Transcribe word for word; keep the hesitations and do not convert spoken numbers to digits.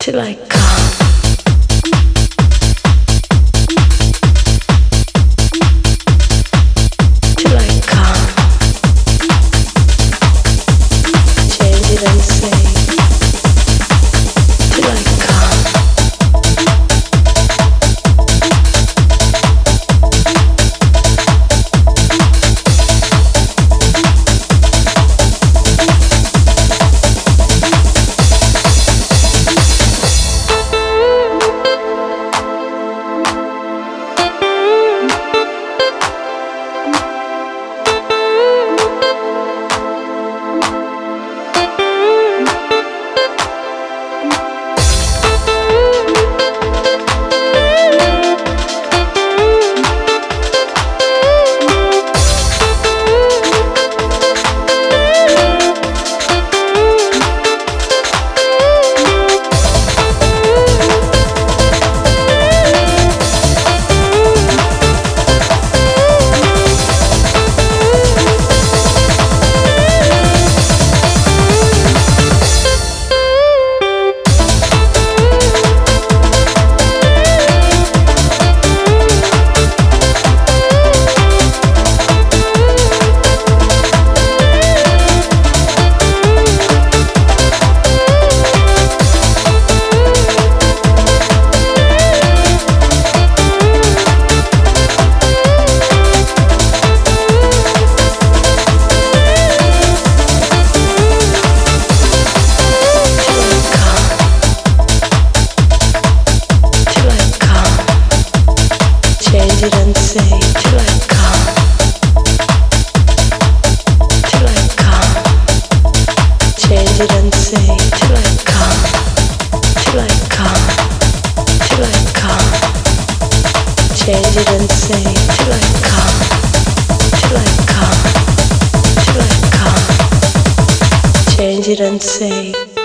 till I come. Till I come. Change it and say. Till I come. Change it and say till I come. Till I come. Change it and say till I come. Till I come. Till I come. Change it and say till I come. Till I come. Till I come. Change it and say